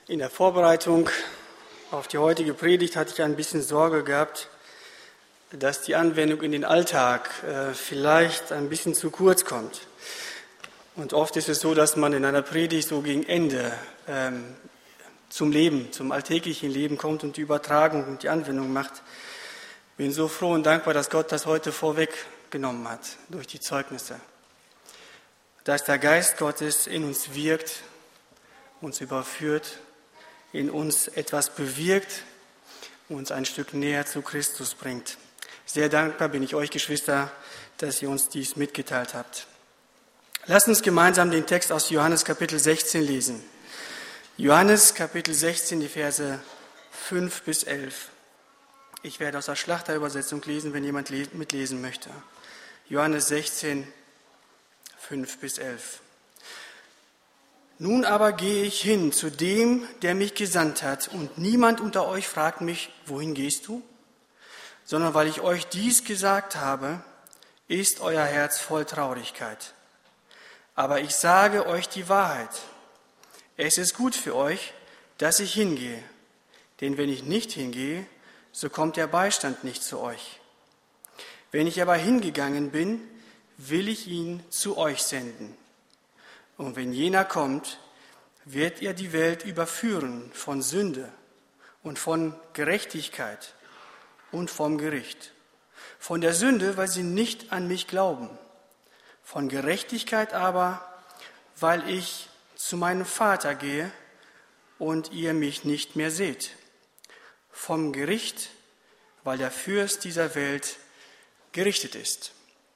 In der Vorbereitung auf die heutige Predigt hatte ich ein bisschen Sorge gehabt, dass die Anwendung in den Alltag vielleicht ein bisschen zu kurz kommt. Und oft ist es so, dass man in einer Predigt so gegen Ende zum Leben, zum alltäglichen Leben kommt und die Übertragung und die Anwendung macht. Bin so froh und dankbar, dass Gott das heute vorweggenommen hat durch die Zeugnisse. Dass der Geist Gottes in uns wirkt, uns überführt, in uns etwas bewirkt, uns ein Stück näher zu Christus bringt. Sehr dankbar bin ich euch, Geschwister, dass ihr uns dies mitgeteilt habt. Lasst uns gemeinsam den Text aus Johannes Kapitel 16 lesen. Johannes Kapitel 16, die Verse 5 bis 11. Ich werde aus der Schlachterübersetzung lesen, wenn jemand mitlesen möchte. Johannes 16, 5 bis 11. Nun aber gehe ich hin zu dem, der mich gesandt hat, und niemand unter euch fragt mich, wohin gehst du? Sondern weil ich euch dies gesagt habe, ist euer Herz voll Traurigkeit. Aber ich sage euch die Wahrheit. Es ist gut für euch, dass ich hingehe. Denn wenn ich nicht hingehe, so kommt der Beistand nicht zu euch. Wenn ich aber hingegangen bin, will ich ihn zu euch senden. Und wenn jener kommt, wird er die Welt überführen von Sünde und von Gerechtigkeit und vom Gericht. Von der Sünde, weil sie nicht an mich glauben. Von Gerechtigkeit aber, weil ich zu meinem Vater gehe und ihr mich nicht mehr seht. Vom Gericht, weil der Fürst dieser Welt gerichtet ist.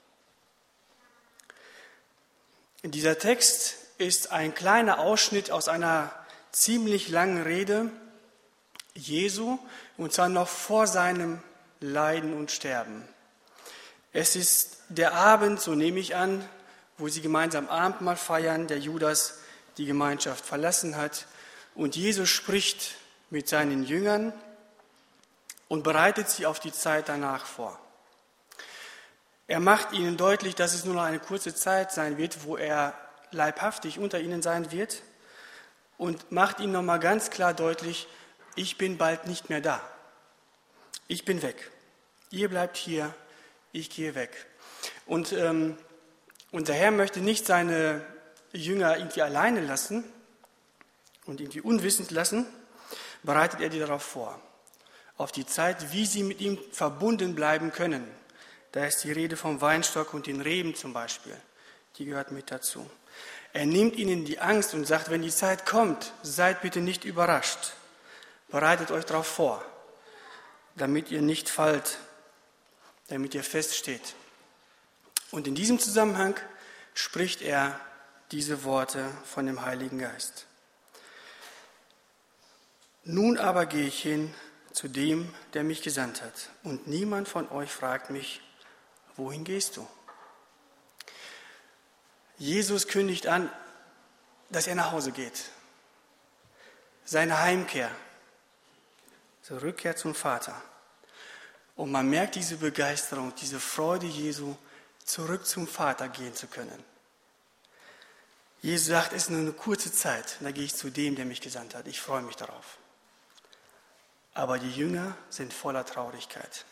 Dieser Text ist ein kleiner Ausschnitt aus einer ziemlich langen Rede Jesu, und zwar noch vor seinem Leiden und Sterben. Es ist der Abend, so nehme ich an, wo sie gemeinsam Abendmahl feiern, der Judas die Gemeinschaft verlassen hat, und Jesus spricht mit seinen Jüngern und bereitet sie auf die Zeit danach vor. Er macht ihnen deutlich, dass es nur noch eine kurze Zeit sein wird, wo er leibhaftig unter ihnen sein wird, und macht ihnen nochmal ganz klar deutlich, ich bin bald nicht mehr da. Ich bin weg. Ihr bleibt hier, ich gehe weg. Und der Herr möchte nicht seine Jünger irgendwie alleine lassen und irgendwie unwissend lassen, bereitet er die darauf vor, auf die Zeit, wie sie mit ihm verbunden bleiben können. Da ist die Rede vom Weinstock und den Reben zum Beispiel. Die gehört mit dazu. Er nimmt ihnen die Angst und sagt, wenn die Zeit kommt, seid bitte nicht überrascht. Bereitet euch darauf vor, damit ihr nicht fallt, damit ihr feststeht. Und in diesem Zusammenhang spricht er diese Worte von dem Heiligen Geist. Nun aber gehe ich hin zu dem, der mich gesandt hat. Und niemand von euch fragt mich, wohin gehst du? Jesus kündigt an, dass er nach Hause geht. Seine Heimkehr, seine Rückkehr zum Vater. Und man merkt diese Begeisterung, diese Freude Jesu, zurück zum Vater gehen zu können. Jesus sagt, es ist nur eine kurze Zeit, da gehe ich zu dem, der mich gesandt hat. Ich freue mich darauf. Aber die Jünger sind voller Traurigkeit.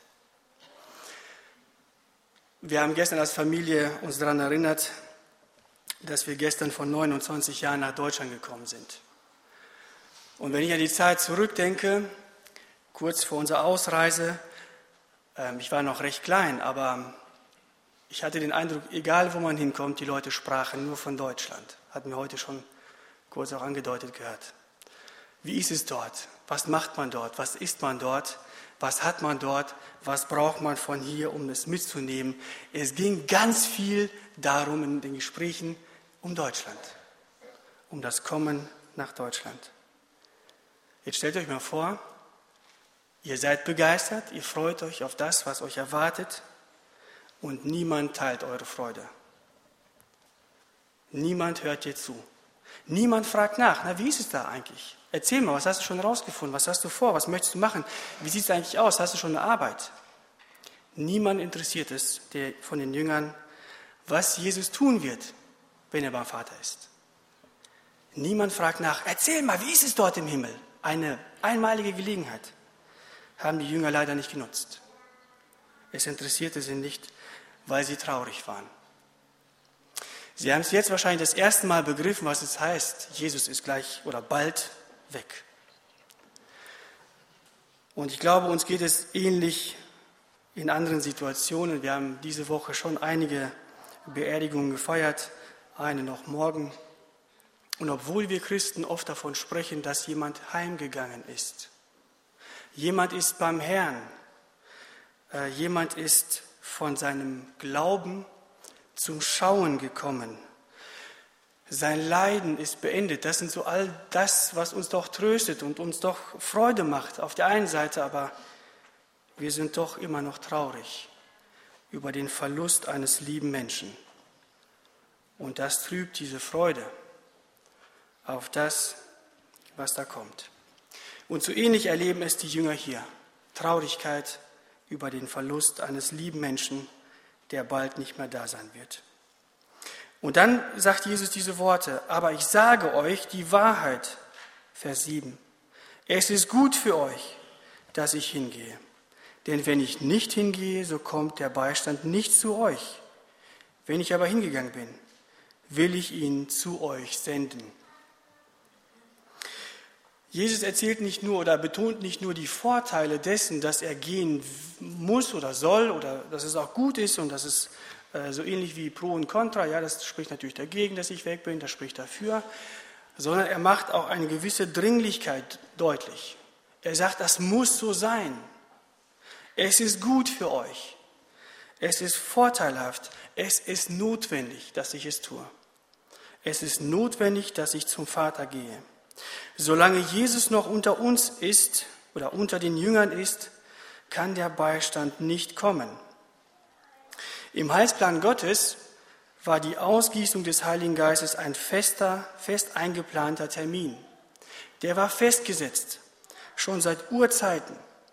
Wir haben gestern als Familie uns daran erinnert, dass wir gestern vor 29 Jahren nach Deutschland gekommen sind. Und wenn ich an die Zeit zurückdenke, kurz vor unserer Ausreise, ich war noch recht klein, aber ich hatte den Eindruck, egal wo man hinkommt, die Leute sprachen nur von Deutschland. Hatten wir heute schon kurz auch angedeutet gehört. Wie ist es dort? Was macht man dort? Was isst man dort? Was hat man dort? Was braucht man von hier, um es mitzunehmen? Es ging ganz viel darum in den Gesprächen um Deutschland, um das Kommen nach Deutschland. Jetzt stellt euch mal vor, ihr seid begeistert, ihr freut euch auf das, was euch erwartet, und niemand teilt eure Freude. Niemand hört dir zu. Niemand fragt nach, na, wie ist es da eigentlich? Erzähl mal, was hast du schon rausgefunden? Was hast du vor? Was möchtest du machen? Wie sieht es eigentlich aus? Hast du schon eine Arbeit? Niemand interessiert es von den Jüngern, was Jesus tun wird, wenn er beim Vater ist. Niemand fragt nach, erzähl mal, wie ist es dort im Himmel? Eine einmalige Gelegenheit haben die Jünger leider nicht genutzt. Es interessierte sie nicht, weil sie traurig waren. Sie haben es jetzt wahrscheinlich das erste Mal begriffen, was es heißt, Jesus ist gleich oder bald weg. Und ich glaube, uns geht es ähnlich in anderen Situationen. Wir haben diese Woche schon einige Beerdigungen gefeiert, eine noch morgen. Und obwohl wir Christen oft davon sprechen, dass jemand heimgegangen ist, jemand ist beim Herrn, jemand ist von seinem Glauben zum Schauen gekommen, sein Leiden ist beendet. Das sind so all das, was uns doch tröstet und uns doch Freude macht auf der einen Seite, aber wir sind doch immer noch traurig über den Verlust eines lieben Menschen. Und das trübt diese Freude auf das, was da kommt. Und so ähnlich erleben es die Jünger hier. Traurigkeit über den Verlust eines lieben Menschen, der bald nicht mehr da sein wird. Und dann sagt Jesus diese Worte, aber ich sage euch die Wahrheit, Vers 7. Es ist gut für euch, dass ich hingehe. Denn wenn ich nicht hingehe, so kommt der Beistand nicht zu euch. Wenn ich aber hingegangen bin, will ich ihn zu euch senden. Jesus erzählt nicht nur oder betont nicht nur die Vorteile dessen, dass er gehen muss oder soll oder dass es auch gut ist und dass es so ähnlich wie Pro und Contra, ja, das spricht natürlich dagegen, dass ich weg bin, das spricht dafür, sondern er macht auch eine gewisse Dringlichkeit deutlich. Er sagt, das muss so sein. Es ist gut für euch. Es ist vorteilhaft. Es ist notwendig, dass ich es tue. Es ist notwendig, dass ich zum Vater gehe. Solange Jesus noch unter uns ist oder unter den Jüngern ist, kann der Beistand nicht kommen. Im Heilsplan Gottes war die Ausgießung des Heiligen Geistes ein fest eingeplanter Termin. Der war festgesetzt, schon seit Urzeiten.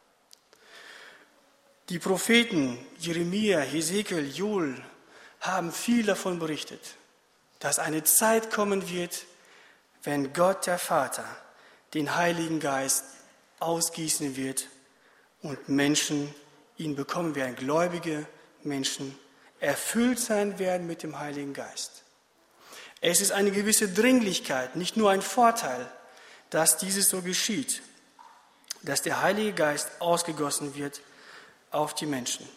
Die Propheten Jeremia, Hesekiel, Joel haben viel davon berichtet, dass eine Zeit kommen wird, wenn Gott, der Vater, den Heiligen Geist ausgießen wird und Menschen ihn bekommen werden, gläubige Menschen erfüllt sein werden mit dem Heiligen Geist. Es ist eine gewisse Dringlichkeit, nicht nur ein Vorteil, dass dieses so geschieht, dass der Heilige Geist ausgegossen wird auf die Menschen.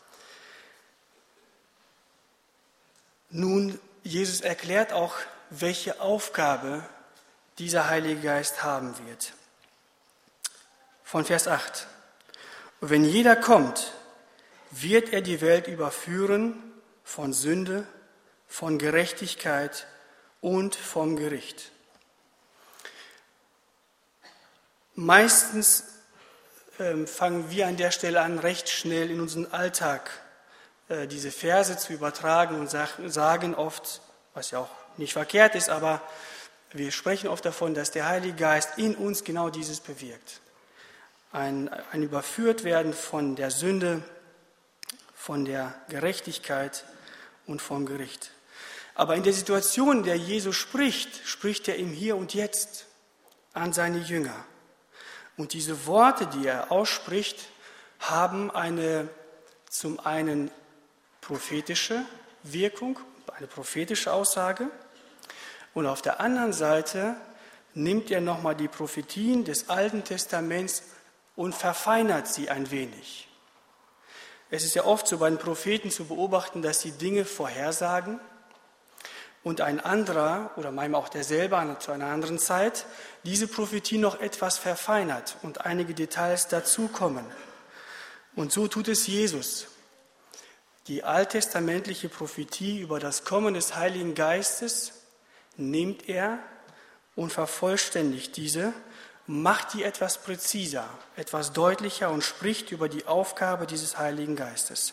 Nun, Jesus erklärt auch, welche Aufgabe dieser Heilige Geist haben wird. Von Vers 8. Und wenn jeder kommt, wird er die Welt überführen von Sünde, von Gerechtigkeit und vom Gericht. Meistens fangen wir an der Stelle an, recht schnell in unseren Alltag diese Verse zu übertragen und sagen oft, was ja auch nicht verkehrt ist, aber wir sprechen oft davon, dass der Heilige Geist in uns genau dieses bewirkt. Ein Überführtwerden von der Sünde, von der Gerechtigkeit und vom Gericht. Aber in der Situation, in der Jesus spricht, spricht er im Hier und Jetzt an seine Jünger. Und diese Worte, die er ausspricht, haben zum einen prophetische Wirkung, eine prophetische Aussage. Und auf der anderen Seite nimmt er nochmal die Prophetien des Alten Testaments und verfeinert sie ein wenig. Es ist ja oft so bei den Propheten zu beobachten, dass sie Dinge vorhersagen und ein anderer oder manchmal auch derselbe zu einer anderen Zeit diese Prophetie noch etwas verfeinert und einige Details dazukommen. Und so tut es Jesus. Die alttestamentliche Prophetie über das Kommen des Heiligen Geistes nimmt er und vervollständigt diese, macht die etwas präziser, etwas deutlicher und spricht über die Aufgabe dieses Heiligen Geistes.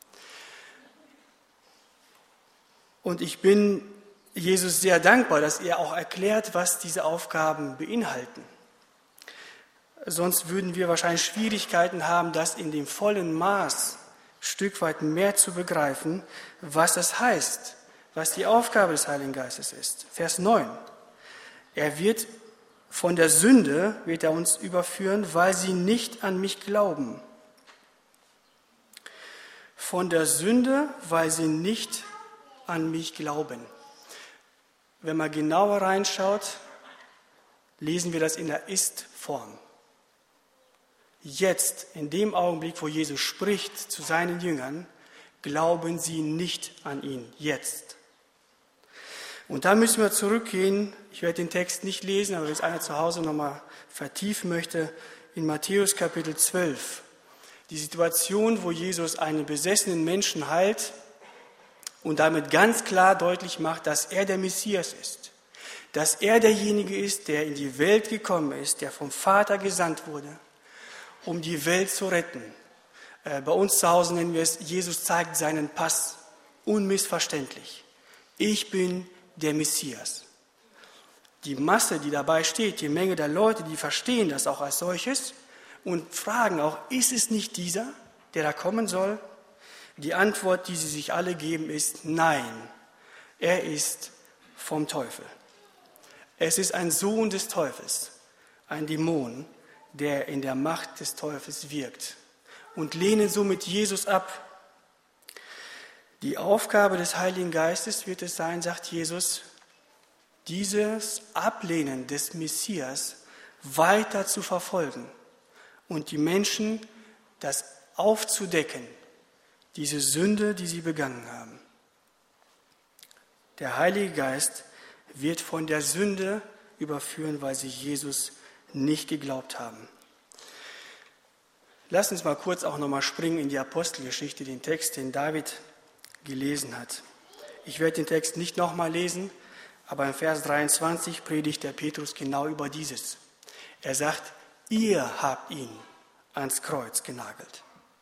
Und ich bin Jesus sehr dankbar, dass er auch erklärt, was diese Aufgaben beinhalten. Sonst würden wir wahrscheinlich Schwierigkeiten haben, das in dem vollen Maß Stück weit mehr zu begreifen, was das heißt, was die Aufgabe des Heiligen Geistes ist. Vers 9. Er wird von der Sünde, wird er uns überführen, weil sie nicht an mich glauben. Von der Sünde, weil sie nicht an mich glauben. Wenn man genauer reinschaut, lesen wir das in der Ist-Form. Jetzt, in dem Augenblick, wo Jesus spricht zu seinen Jüngern, glauben sie nicht an ihn. Jetzt. Und da müssen wir zurückgehen. Ich werde den Text nicht lesen, aber wenn es einer zu Hause nochmal vertiefen möchte, in Matthäus Kapitel 12. Die Situation, wo Jesus einen besessenen Menschen heilt und damit ganz klar deutlich macht, dass er der Messias ist. Dass er derjenige ist, der in die Welt gekommen ist, der vom Vater gesandt wurde, um die Welt zu retten. Bei uns zu Hause nennen wir es, Jesus zeigt seinen Pass, unmissverständlich. Ich bin der Messias. Die Masse, die dabei steht, die Menge der Leute, die verstehen das auch als solches und fragen auch, ist es nicht dieser, der da kommen soll? Die Antwort, die sie sich alle geben, ist nein, er ist vom Teufel. Es ist ein Sohn des Teufels, ein Dämon, der in der Macht des Teufels wirkt und lehnen somit Jesus ab. Die Aufgabe des Heiligen Geistes wird es sein, sagt Jesus, dieses Ablehnen des Messias weiter zu verfolgen und die Menschen das aufzudecken, diese Sünde, die sie begangen haben. Der Heilige Geist wird von der Sünde überführen, weil sie Jesus nicht geglaubt haben. Lass uns mal kurz auch nochmal springen in die Apostelgeschichte, den Text, den David gelesen hat. Ich werde den Text nicht nochmal lesen, aber im Vers 23 predigt der Petrus genau über dieses. Er sagt, ihr habt ihn ans Kreuz genagelt.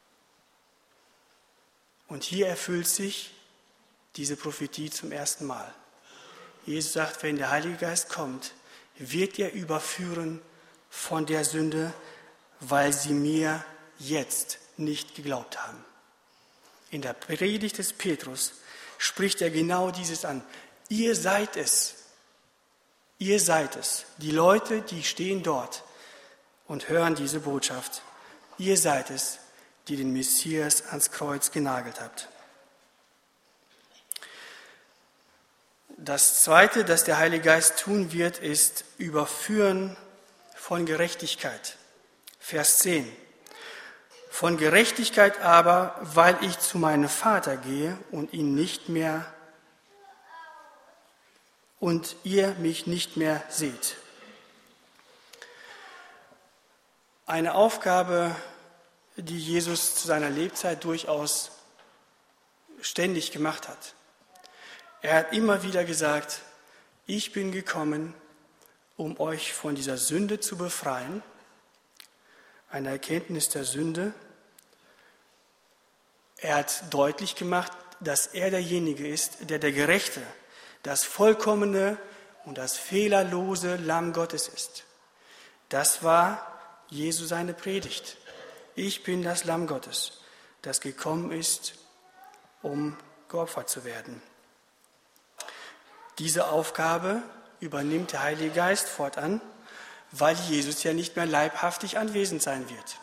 Und hier erfüllt sich diese Prophetie zum ersten Mal. Jesus sagt, wenn der Heilige Geist kommt, wird er überführen von der Sünde, weil sie mir jetzt nicht geglaubt haben. In der Predigt des Petrus spricht er genau dieses an. Ihr seid es. Ihr seid es. Die Leute, die stehen dort und hören diese Botschaft. Ihr seid es, die den Messias ans Kreuz genagelt habt. Das Zweite, das der Heilige Geist tun wird, ist Überführen von Gerechtigkeit. Vers 10. Von Gerechtigkeit aber, weil ich zu meinem Vater gehe und ihn nicht mehr und ihr mich nicht mehr seht. Eine Aufgabe, die Jesus zu seiner Lebzeit durchaus ständig gemacht hat. Er hat immer wieder gesagt, ich bin gekommen, um euch von dieser Sünde zu befreien, eine Erkenntnis der Sünde. Er hat deutlich gemacht, dass er derjenige ist, der Gerechte, das vollkommene und das fehlerlose Lamm Gottes ist. Das war Jesu seine Predigt. Ich bin das Lamm Gottes, das gekommen ist, um geopfert zu werden. Diese Aufgabe übernimmt der Heilige Geist fortan, weil Jesus ja nicht mehr leibhaftig anwesend sein wird.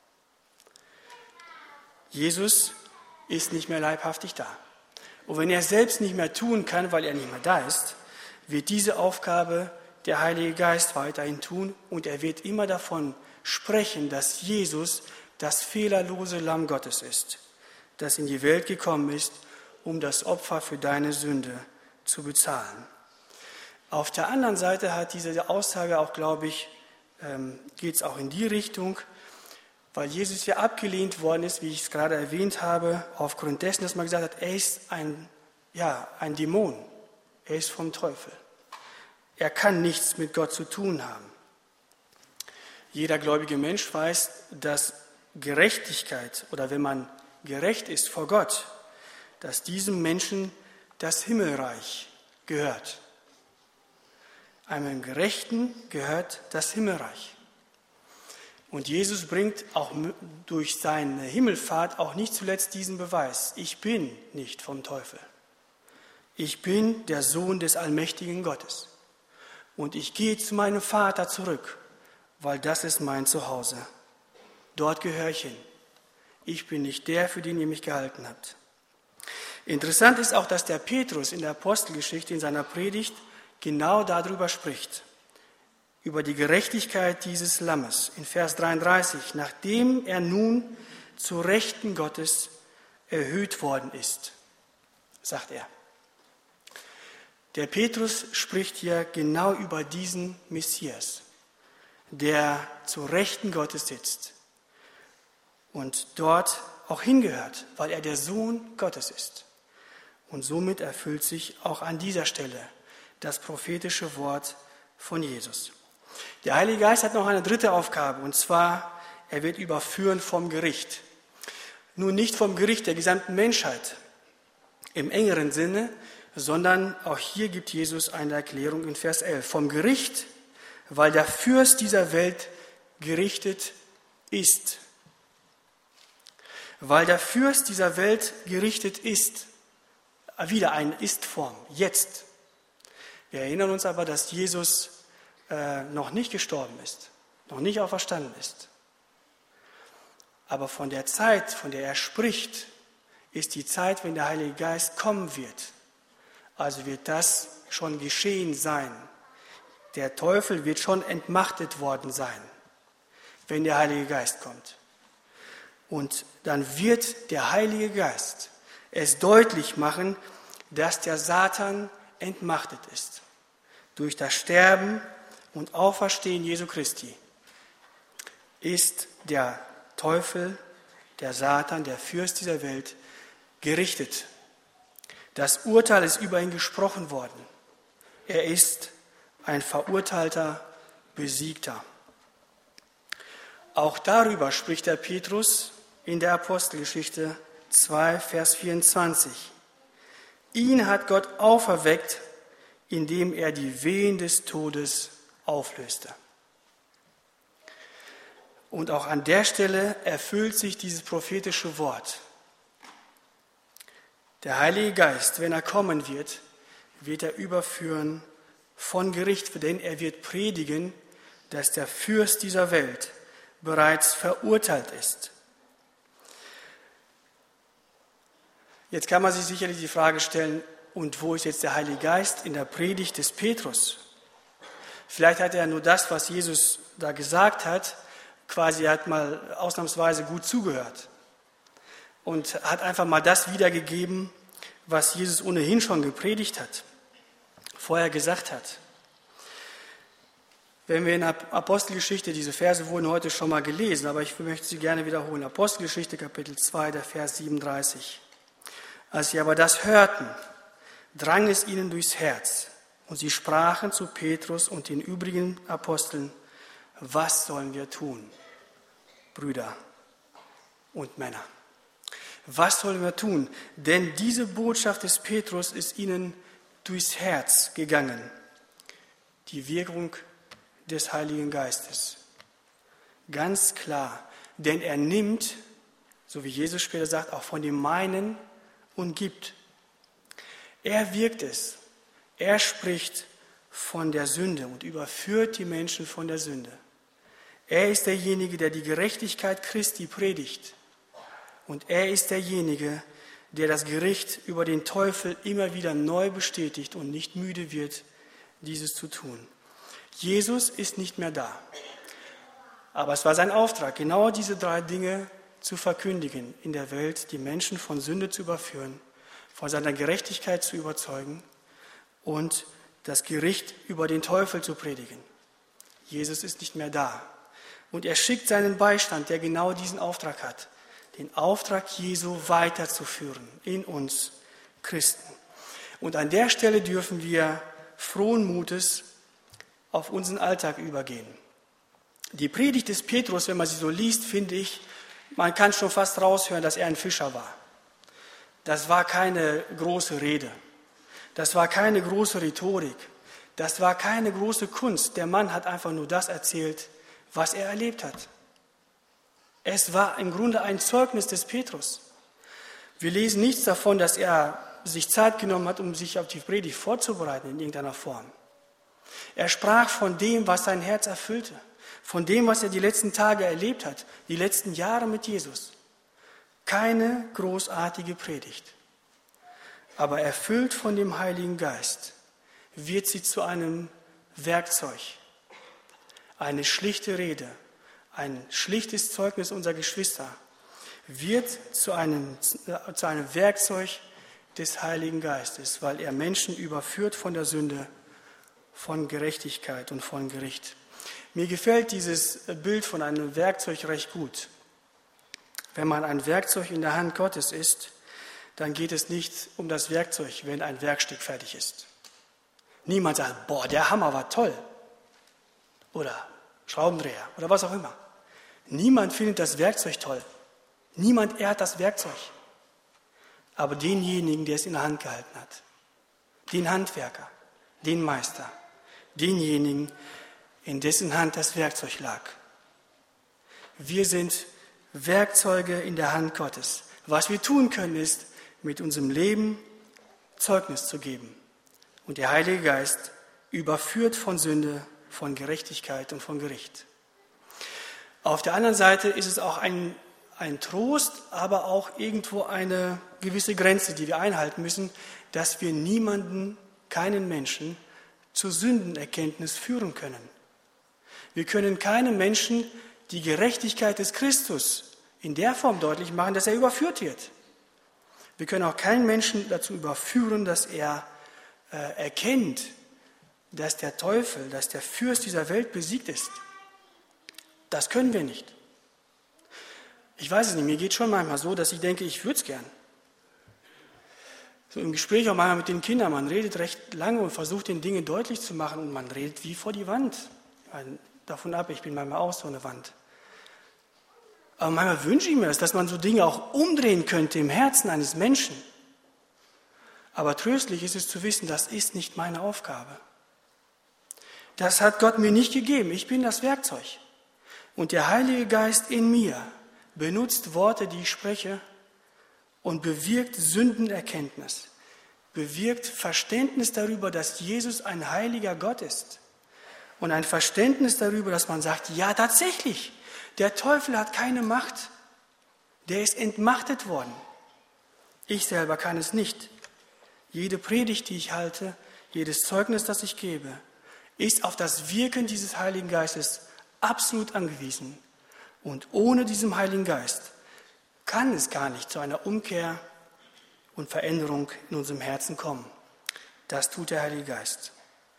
Jesus ist nicht mehr leibhaftig da. Und wenn er selbst nicht mehr tun kann, weil er nicht mehr da ist, wird diese Aufgabe der Heilige Geist weiterhin tun und er wird immer davon sprechen, dass Jesus das fehlerlose Lamm Gottes ist, das in die Welt gekommen ist, um das Opfer für deine Sünde zu bezahlen. Auf der anderen Seite hat diese Aussage auch, glaube ich, geht es auch in die Richtung, weil Jesus ja abgelehnt worden ist, wie ich es gerade erwähnt habe, aufgrund dessen, dass man gesagt hat, er ist ein Dämon, er ist vom Teufel. Er kann nichts mit Gott zu tun haben. Jeder gläubige Mensch weiß, dass Gerechtigkeit oder wenn man gerecht ist vor Gott, dass diesem Menschen das Himmelreich gehört. Einem Gerechten gehört das Himmelreich. Und Jesus bringt auch durch seine Himmelfahrt auch nicht zuletzt diesen Beweis. Ich bin nicht vom Teufel. Ich bin der Sohn des allmächtigen Gottes. und ich gehe zu meinem Vater zurück, weil das ist mein Zuhause. Dort gehöre ich hin. Ich bin nicht der, für den ihr mich gehalten habt. Interessant ist auch, dass der Petrus in der Apostelgeschichte in seiner Predigt genau darüber spricht, über die Gerechtigkeit dieses Lammes. In Vers 33, nachdem er nun zu Rechten Gottes erhöht worden ist, sagt er. Der Petrus spricht hier genau über diesen Messias, der zu Rechten Gottes sitzt und dort auch hingehört, weil er der Sohn Gottes ist. Und somit erfüllt sich auch an dieser Stelle das prophetische Wort von Jesus. Der Heilige Geist hat noch eine dritte Aufgabe, und zwar, er wird überführen vom Gericht. Nun nicht vom Gericht der gesamten Menschheit im engeren Sinne, sondern auch hier gibt Jesus eine Erklärung in Vers 11. Vom Gericht, weil der Fürst dieser Welt gerichtet ist. Weil der Fürst dieser Welt gerichtet ist. Wieder eine Ist-Form, jetzt. Wir erinnern uns aber, dass Jesus noch nicht gestorben ist, noch nicht auferstanden ist. Aber von der Zeit, von der er spricht, ist die Zeit, wenn der Heilige Geist kommen wird. Also wird das schon geschehen sein. Der Teufel wird schon entmachtet worden sein, wenn der Heilige Geist kommt. Und dann wird der Heilige Geist es deutlich machen, dass der Satan entmachtet ist. Durch das Sterben und Auferstehen Jesu Christi ist der Teufel, der Satan, der Fürst dieser Welt, gerichtet. Das Urteil ist über ihn gesprochen worden. Er ist ein verurteilter Besiegter. Auch darüber spricht der Petrus in der Apostelgeschichte 2, Vers 24. Ihn hat Gott auferweckt, indem er die Wehen des Todes auflöste. Und auch an der Stelle erfüllt sich dieses prophetische Wort. Der Heilige Geist, wenn er kommen wird, wird er überführen von Gericht, denn er wird predigen, dass der Fürst dieser Welt bereits verurteilt ist. Jetzt kann man sich sicherlich die Frage stellen, und wo ist jetzt der Heilige Geist in der Predigt des Petrus? Vielleicht hat er nur das, was Jesus da gesagt hat, quasi er hat mal ausnahmsweise gut zugehört und hat einfach mal das wiedergegeben, was Jesus ohnehin schon gepredigt hat, vorher gesagt hat. Wenn wir in der Apostelgeschichte, diese Verse wurden heute schon mal gelesen, aber ich möchte sie gerne wiederholen. Apostelgeschichte Kapitel 2, der Vers 37. Als sie aber das hörten, drang es ihnen durchs Herz, und sie sprachen zu Petrus und den übrigen Aposteln: Was sollen wir tun, Brüder und Männer? Was sollen wir tun? Denn diese Botschaft des Petrus ist ihnen durchs Herz gegangen. Die Wirkung des Heiligen Geistes. Ganz klar, denn er nimmt, so wie Jesus später sagt, auch von dem Meinen und gibt. Er wirkt es. Er spricht von der Sünde und überführt die Menschen von der Sünde. Er ist derjenige, der die Gerechtigkeit Christi predigt. Und er ist derjenige, der das Gericht über den Teufel immer wieder neu bestätigt und nicht müde wird, dieses zu tun. Jesus ist nicht mehr da. Aber es war sein Auftrag, genau diese 3 Dinge zu verkündigen in der Welt, die Menschen von Sünde zu überführen, von seiner Gerechtigkeit zu überzeugen und das Gericht über den Teufel zu predigen. Jesus ist nicht mehr da. Und er schickt seinen Beistand, der genau diesen Auftrag hat, den Auftrag Jesu weiterzuführen in uns Christen. Und an der Stelle dürfen wir frohen Mutes auf unseren Alltag übergehen. Die Predigt des Petrus, wenn man sie so liest, finde ich, man kann schon fast raushören, dass er ein Fischer war. Das war keine große Rede. Das war keine große Rhetorik. Das war keine große Kunst. Der Mann hat einfach nur das erzählt, was er erlebt hat. Es war im Grunde ein Zeugnis des Petrus. Wir lesen nichts davon, dass er sich Zeit genommen hat, um sich auf die Predigt vorzubereiten in irgendeiner Form. Er sprach von dem, was sein Herz erfüllte, von dem, was er die letzten Tage erlebt hat, die letzten Jahre mit Jesus. Keine großartige Predigt, aber erfüllt von dem Heiligen Geist wird sie zu einem Werkzeug, eine schlichte Rede, ein schlichtes Zeugnis unserer Geschwister wird zu einem Werkzeug des Heiligen Geistes, weil er Menschen überführt von der Sünde, von Gerechtigkeit und von Gericht. Mir gefällt dieses Bild von einem Werkzeug recht gut. Wenn man ein Werkzeug in der Hand Gottes ist, dann geht es nicht um das Werkzeug, wenn ein Werkstück fertig ist. Niemand sagt, boah, der Hammer war toll. Oder Schraubendreher oder was auch immer. Niemand findet das Werkzeug toll. Niemand ehrt das Werkzeug. Aber denjenigen, der es in der Hand gehalten hat. Den Handwerker, den Meister, denjenigen, in dessen Hand das Werkzeug lag. Wir sind Werkzeuge in der Hand Gottes. Was wir tun können, ist, mit unserem Leben Zeugnis zu geben. Und der Heilige Geist überführt von Sünde, von Gerechtigkeit und von Gericht. Auf der anderen Seite ist es auch ein Trost, aber auch irgendwo eine gewisse Grenze, die wir einhalten müssen, dass wir niemanden, keinen Menschen zur Sündenerkenntnis führen können. Wir können keinem Menschen die Gerechtigkeit des Christus in der Form deutlich machen, dass er überführt wird. Wir können auch keinen Menschen dazu überführen, dass er erkennt, dass der Teufel, dass der Fürst dieser Welt besiegt ist. Das können wir nicht. Ich weiß es nicht, mir geht schon manchmal so, dass ich denke, ich würde es gern. So im Gespräch auch manchmal mit den Kindern, man redet recht lange und versucht, den Dinge deutlich zu machen und man redet wie vor die Wand. Davon ab, ich bin manchmal auch so eine Wand. Aber manchmal wünsche ich mir das, dass man so Dinge auch umdrehen könnte im Herzen eines Menschen. Aber tröstlich ist es zu wissen, das ist nicht meine Aufgabe. Das hat Gott mir nicht gegeben. Ich bin das Werkzeug. Und der Heilige Geist in mir benutzt Worte, die ich spreche, und bewirkt Sündenerkenntnis, bewirkt Verständnis darüber, dass Jesus ein heiliger Gott ist. Und ein Verständnis darüber, dass man sagt, ja tatsächlich, der Teufel hat keine Macht. Der ist entmachtet worden. Ich selber kann es nicht. Jede Predigt, die ich halte, jedes Zeugnis, das ich gebe, ist auf das Wirken dieses Heiligen Geistes absolut angewiesen. Und ohne diesen Heiligen Geist kann es gar nicht zu einer Umkehr und Veränderung in unserem Herzen kommen. Das tut der Heilige Geist.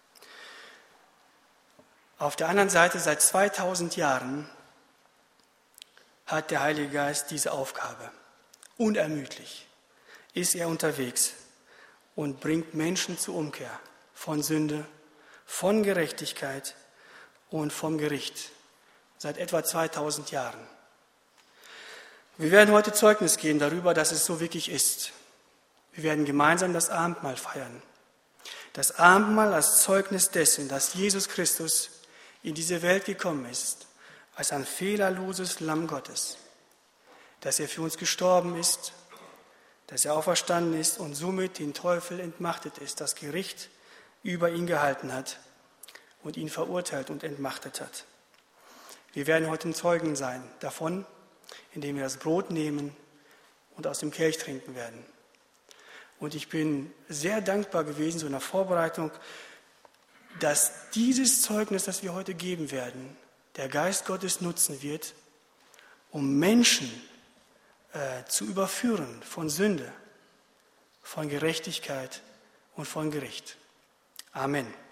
Auf der anderen Seite, seit 2000 Jahren hat der Heilige Geist diese Aufgabe. Unermüdlich ist er unterwegs und bringt Menschen zur Umkehr von Sünde, von Gerechtigkeit und vom Gericht. Seit etwa 2000 Jahren. Wir werden heute Zeugnis geben darüber, dass es so wirklich ist. Wir werden gemeinsam das Abendmahl feiern. Das Abendmahl als Zeugnis dessen, dass Jesus Christus in diese Welt gekommen ist, als ein fehlerloses Lamm Gottes, dass er für uns gestorben ist, dass er auferstanden ist und somit den Teufel entmachtet ist, das Gericht über ihn gehalten hat und ihn verurteilt und entmachtet hat. Wir werden heute Zeugen sein davon, indem wir das Brot nehmen und aus dem Kelch trinken werden. Und ich bin sehr dankbar gewesen, so in der Vorbereitung, dass dieses Zeugnis, das wir heute geben werden, der Geist Gottes nutzen wird, um Menschen zu überführen von Sünde, von Gerechtigkeit und von Gericht. Amen.